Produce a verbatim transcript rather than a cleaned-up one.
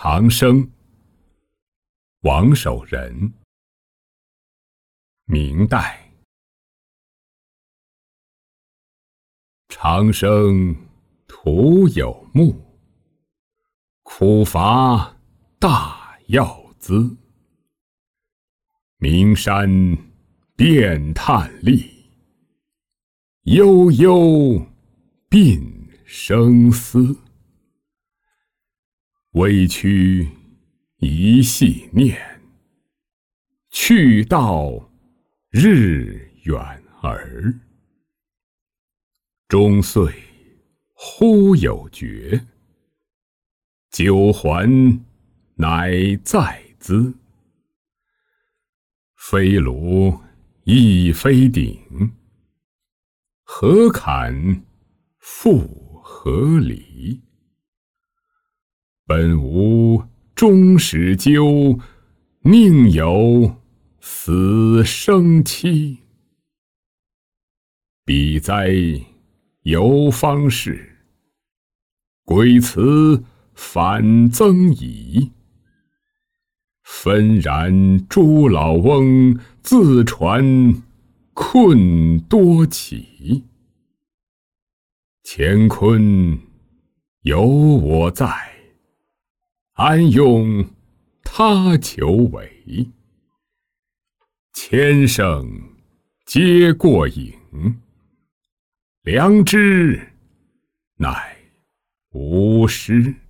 长生，王守仁。明代。长生徒有目，苦乏大药资。名山遍探历，悠悠鬓生丝。微躯一细念，去到日远而。终岁忽有觉，九环乃在兹。非庐亦非鼎，何堪复何离？本无终始究，宁有死生期？彼哉游方士，归辞反增矣。纷然诸老翁，自传困多起。乾坤有我在，安用他求为？千乘皆过影，良知乃吾师。